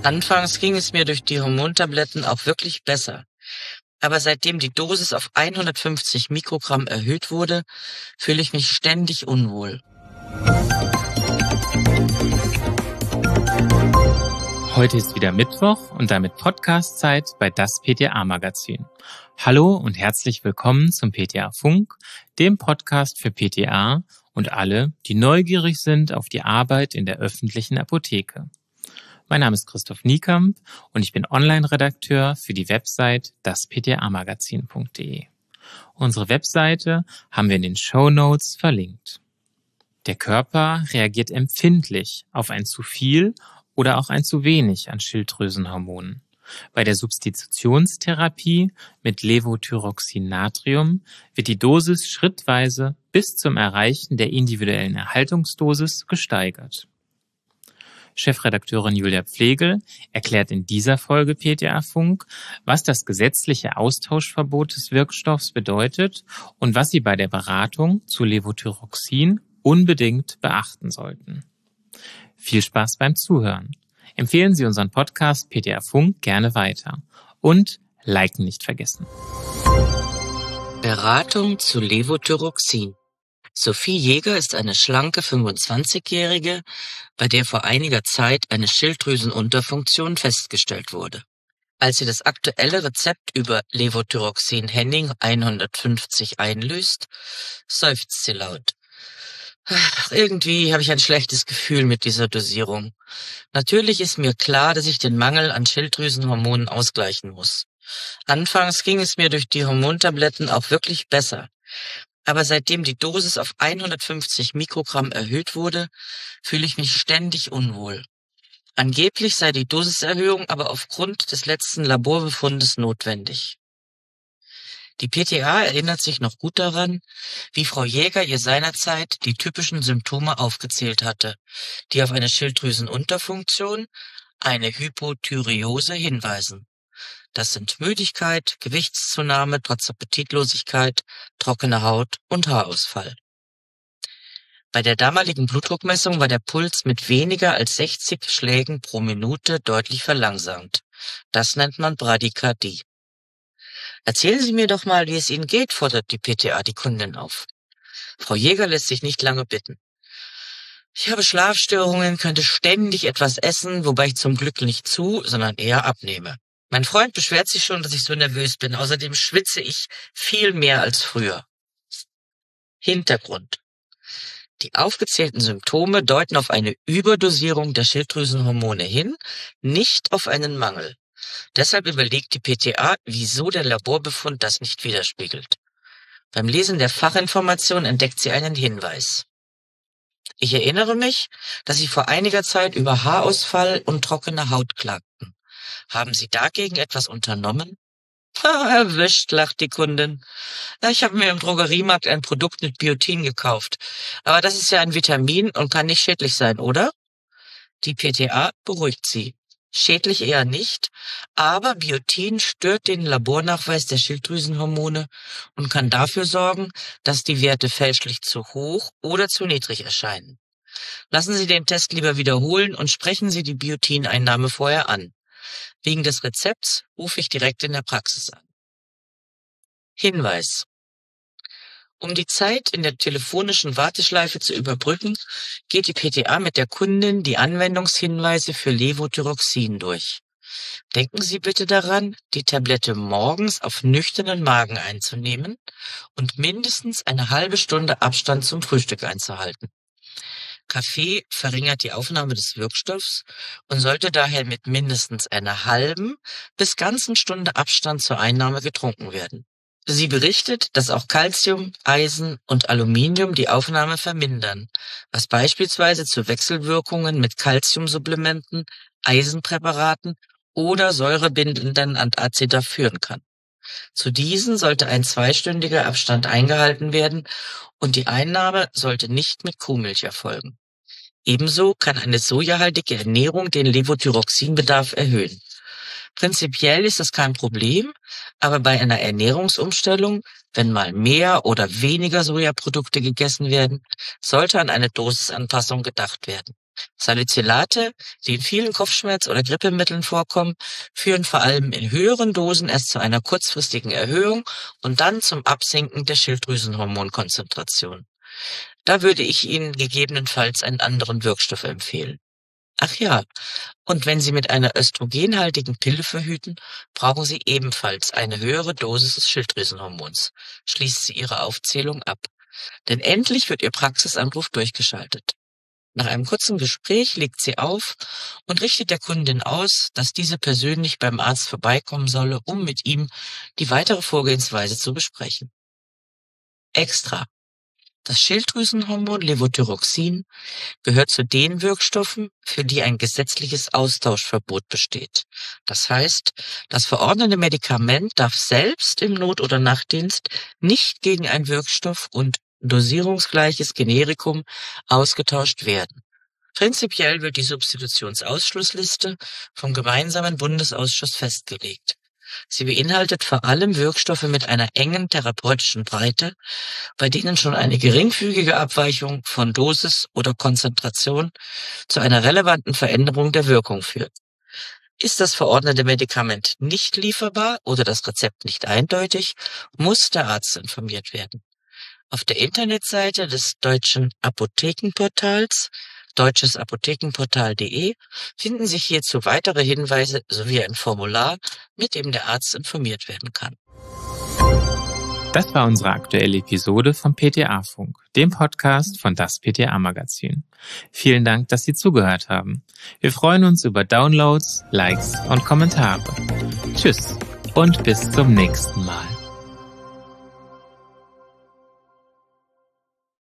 Anfangs ging es mir durch die Hormontabletten auch wirklich besser. Aber seitdem die Dosis auf 150 Mikrogramm erhöht wurde, fühle ich mich ständig unwohl. Heute ist wieder Mittwoch und damit Podcast-Zeit bei das PTA-Magazin. Hallo und herzlich willkommen zum PTA-Funk, dem Podcast für PTA und alle, die neugierig sind auf die Arbeit in der öffentlichen Apotheke. Mein Name ist Christoph Niekamp und ich bin Online-Redakteur für die Website dasptamagazin.de. Unsere Webseite haben wir in den Shownotes verlinkt. Der Körper reagiert empfindlich auf ein zu viel oder auch ein zu wenig an Schilddrüsenhormonen. Bei der Substitutionstherapie mit Levothyroxin-Natrium wird die Dosis schrittweise bis zum Erreichen der individuellen Erhaltungsdosis gesteigert. Chefredakteurin Julia Pflegel erklärt in dieser Folge PTA-Funk, was das gesetzliche Austauschverbot des Wirkstoffs bedeutet und was Sie bei der Beratung zu Levothyroxin unbedingt beachten sollten. Viel Spaß beim Zuhören. Empfehlen Sie unseren Podcast PTA-Funk gerne weiter. Und liken nicht vergessen. Beratung zu Levothyroxin. Sophie Jäger ist eine schlanke 25-Jährige, bei der vor einiger Zeit eine Schilddrüsenunterfunktion festgestellt wurde. Als sie das aktuelle Rezept über Levothyroxin Henning 150 einlöst, seufzt sie laut. Irgendwie habe ich ein schlechtes Gefühl mit dieser Dosierung. Natürlich ist mir klar, dass ich den Mangel an Schilddrüsenhormonen ausgleichen muss. Anfangs ging es mir durch die Hormontabletten auch wirklich besser. Aber seitdem die Dosis auf 150 Mikrogramm erhöht wurde, fühle ich mich ständig unwohl. Angeblich sei die Dosiserhöhung aber aufgrund des letzten Laborbefundes notwendig. Die PTA erinnert sich noch gut daran, wie Frau Jäger ihr seinerzeit die typischen Symptome aufgezählt hatte, die auf eine Schilddrüsenunterfunktion, eine Hypothyreose hinweisen. Das sind Müdigkeit, Gewichtszunahme trotz Appetitlosigkeit, trockene Haut und Haarausfall. Bei der damaligen Blutdruckmessung war der Puls mit weniger als 60 Schlägen pro Minute deutlich verlangsamt. Das nennt man Bradykardie. Erzählen Sie mir doch mal, wie es Ihnen geht, fordert die PTA die Kundin auf. Frau Jäger lässt sich nicht lange bitten. Ich habe Schlafstörungen, könnte ständig etwas essen, wobei ich zum Glück nicht sondern eher abnehme. Mein Freund beschwert sich schon, dass ich so nervös bin. Außerdem schwitze ich viel mehr als früher. Hintergrund. Die aufgezählten Symptome deuten auf eine Überdosierung der Schilddrüsenhormone hin, nicht auf einen Mangel. Deshalb überlegt die PTA, wieso der Laborbefund das nicht widerspiegelt. Beim Lesen der Fachinformation entdeckt sie einen Hinweis. Ich erinnere mich, dass Sie vor einiger Zeit über Haarausfall und trockene Haut klagten. Haben Sie dagegen etwas unternommen? Erwischt, lacht die Kundin. Ich habe mir im Drogeriemarkt ein Produkt mit Biotin gekauft. Aber das ist ja ein Vitamin und kann nicht schädlich sein, oder? Die PTA beruhigt sie. Schädlich eher nicht, aber Biotin stört den Labornachweis der Schilddrüsenhormone und kann dafür sorgen, dass die Werte fälschlich zu hoch oder zu niedrig erscheinen. Lassen Sie den Test lieber wiederholen und sprechen Sie die Biotineinnahme vorher an. Wegen des Rezepts rufe ich direkt in der Praxis an. Hinweis. Um die Zeit in der telefonischen Warteschleife zu überbrücken, geht die PTA mit der Kundin die Anwendungshinweise für Levothyroxin durch. Denken Sie bitte daran, die Tablette morgens auf nüchternen Magen einzunehmen und mindestens eine halbe Stunde Abstand zum Frühstück einzuhalten. Kaffee verringert die Aufnahme des Wirkstoffs und sollte daher mit mindestens einer halben bis ganzen Stunde Abstand zur Einnahme getrunken werden. Sie berichtet, dass auch Calcium, Eisen und Aluminium die Aufnahme vermindern, was beispielsweise zu Wechselwirkungen mit Calciumsupplementen, Eisenpräparaten oder säurebindenden Antazida führen kann. Zu diesen sollte ein 2-stündiger Abstand eingehalten werden und die Einnahme sollte nicht mit Kuhmilch erfolgen. Ebenso kann eine sojahaltige Ernährung den Levothyroxinbedarf erhöhen. Prinzipiell ist das kein Problem, aber bei einer Ernährungsumstellung, wenn mal mehr oder weniger Sojaprodukte gegessen werden, sollte an eine Dosisanpassung gedacht werden. Salicylate, die in vielen Kopfschmerz- oder Grippemitteln vorkommen, führen vor allem in höheren Dosen erst zu einer kurzfristigen Erhöhung und dann zum Absinken der Schilddrüsenhormonkonzentration. Da würde ich Ihnen gegebenenfalls einen anderen Wirkstoff empfehlen. Ach ja, und wenn Sie mit einer östrogenhaltigen Pille verhüten, brauchen Sie ebenfalls eine höhere Dosis des Schilddrüsenhormons. Schließt sie Ihre Aufzählung ab. Denn endlich wird Ihr Praxisanruf durchgeschaltet. Nach einem kurzen Gespräch legt sie auf und richtet der Kundin aus, dass diese persönlich beim Arzt vorbeikommen solle, um mit ihm die weitere Vorgehensweise zu besprechen. Extra. Das Schilddrüsenhormon Levothyroxin gehört zu den Wirkstoffen, für die ein gesetzliches Austauschverbot besteht. Das heißt, das verordnete Medikament darf selbst im Not- oder Nachtdienst nicht gegen ein Wirkstoff und dosierungsgleiches Generikum ausgetauscht werden. Prinzipiell wird die Substitutionsausschlussliste vom Gemeinsamen Bundesausschuss festgelegt. Sie beinhaltet vor allem Wirkstoffe mit einer engen therapeutischen Breite, bei denen schon eine geringfügige Abweichung von Dosis oder Konzentration zu einer relevanten Veränderung der Wirkung führt. Ist das verordnete Medikament nicht lieferbar oder das Rezept nicht eindeutig, muss der Arzt informiert werden. Auf der Internetseite des Deutschen Apothekenportals deutschesapothekenportal.de finden sich hierzu weitere Hinweise sowie ein Formular, mit dem der Arzt informiert werden kann. Das war unsere aktuelle Episode vom PTA-Funk, dem Podcast von das PTA-Magazin. Vielen Dank, dass Sie zugehört haben. Wir freuen uns über Downloads, Likes und Kommentare. Tschüss und bis zum nächsten Mal.